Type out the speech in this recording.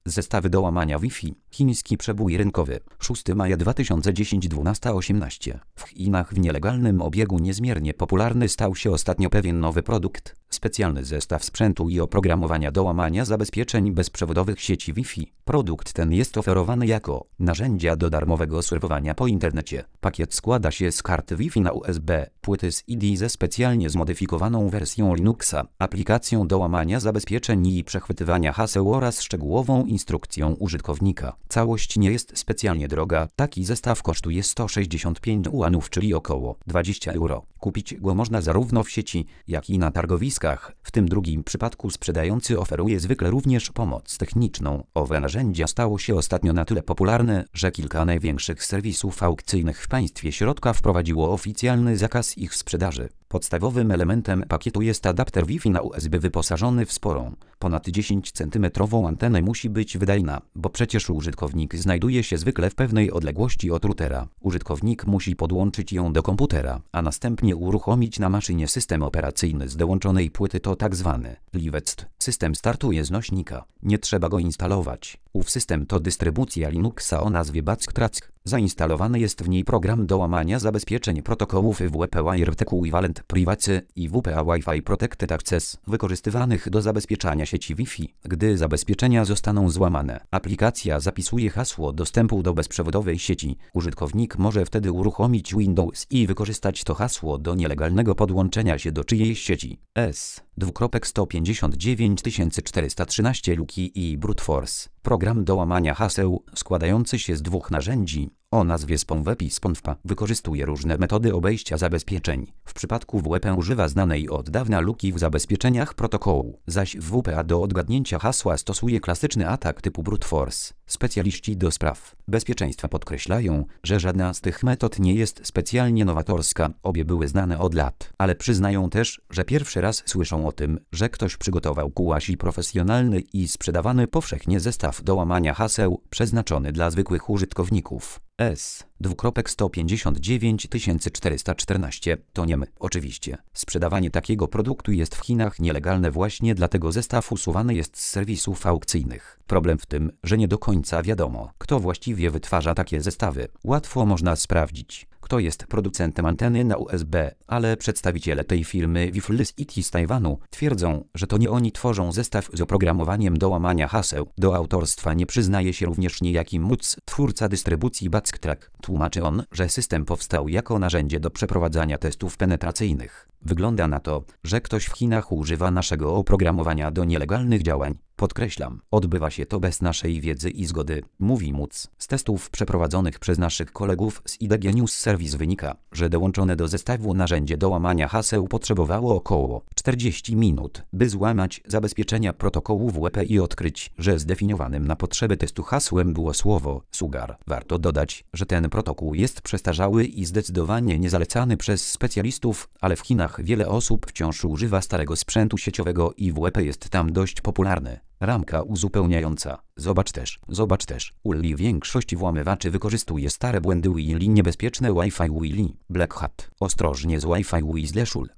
Zestawy do łamania Wi-Fi. Chiński przebój rynkowy. 6 maja 2010 12:18. W Chinach w nielegalnym obiegu niezmiernie popularny stał się ostatnio pewien nowy produkt. Specjalny zestaw sprzętu i oprogramowania do łamania zabezpieczeń bezprzewodowych sieci Wi-Fi. Produkt ten jest oferowany jako narzędzia do darmowego surfowania po internecie. Pakiet składa się z karty Wi-Fi na USB, płyty z CD ze specjalnie zmodyfikowaną wersją Linuxa, aplikacją do łamania zabezpieczeń i przechwytywania haseł oraz szczegółową instrukcją użytkownika. Całość nie jest specjalnie droga. Taki zestaw kosztuje 165 juanów, czyli około 20 euro. Kupić go można zarówno w sieci, jak i na targowiskach. W tym drugim przypadku sprzedający oferuje zwykle również pomoc techniczną. Owe narzędzia stało się ostatnio na tyle popularne, że kilka największych serwisów aukcyjnych w państwie środka wprowadziło oficjalny zakaz ich sprzedaży. Podstawowym elementem pakietu jest adapter Wi-Fi na USB wyposażony w sporą, ponad 10 cm antenę. Musi być wydajna, bo przecież użytkownik znajduje się zwykle w pewnej odległości od routera. Użytkownik musi podłączyć ją do komputera, a następnie uruchomić na maszynie system operacyjny z dołączonej płyty. To tak zwany liwect. System startuje z nośnika. Nie trzeba go instalować. Ów system to dystrybucja Linuxa o nazwie Backtrack. Zainstalowany jest w niej program do łamania zabezpieczeń protokołów WP Wireless Equivalent Privacy i WPA Wi-Fi Protected Access, wykorzystywanych do zabezpieczania sieci Wi-Fi. Gdy zabezpieczenia zostaną złamane, aplikacja zapisuje hasło dostępu do bezprzewodowej sieci. Użytkownik może wtedy uruchomić Windows i wykorzystać to hasło do nielegalnego podłączenia się do czyjejś sieci. S:159 Luki i Brute Force. Program do łamania haseł składający się z dwóch narzędzi o nazwie SponWP i SponWPA wykorzystuje różne metody obejścia zabezpieczeń. W przypadku WP używa znanej od dawna luki w zabezpieczeniach protokołu, zaś w WPA do odgadnięcia hasła stosuje klasyczny atak typu Brute Force. Specjaliści do spraw bezpieczeństwa podkreślają, że żadna z tych metod nie jest specjalnie nowatorska, obie były znane od lat, ale przyznają też, że pierwszy raz słyszą o tym, że ktoś przygotował quasi profesjonalny i sprzedawany powszechnie zestaw do łamania haseł przeznaczony dla zwykłych użytkowników. S:159 to nie my, oczywiście. Sprzedawanie takiego produktu jest w Chinach nielegalne, właśnie dlatego zestaw usuwany jest z serwisów aukcyjnych. Problem w tym, że nie do końca wiadomo, kto właściwie wytwarza takie zestawy. Łatwo można sprawdzić, kto jest producentem anteny na USB, ale przedstawiciele tej firmy Wireless IT z Tajwanu twierdzą, że to nie oni tworzą zestaw z oprogramowaniem do łamania haseł. Do autorstwa nie przyznaje się również niejaki Mutz, twórca dystrybucji Backtrack. Tłumaczy on, że system powstał jako narzędzie do przeprowadzania testów penetracyjnych. Wygląda na to, że ktoś w Chinach używa naszego oprogramowania do nielegalnych działań. Podkreślam, odbywa się to bez naszej wiedzy i zgody, mówi Mutz. Z testów przeprowadzonych przez naszych kolegów z IDG News Service wynika, że dołączone do zestawu narzędzie do łamania haseł potrzebowało około 40 minut, by złamać zabezpieczenia protokołu WP i odkryć, że zdefiniowanym na potrzeby testu hasłem było słowo sugar. Warto dodać, że ten protokół jest przestarzały i zdecydowanie niezalecany przez specjalistów, ale w Chinach wiele osób wciąż używa starego sprzętu sieciowego i WP jest tam dość popularny. Ramka uzupełniająca. Zobacz też. Uli większość włamywaczy wykorzystuje stare błędy Willy, niebezpieczne Wi-Fi Willy. Black Hat. Ostrożnie z Wi-Fi Willy.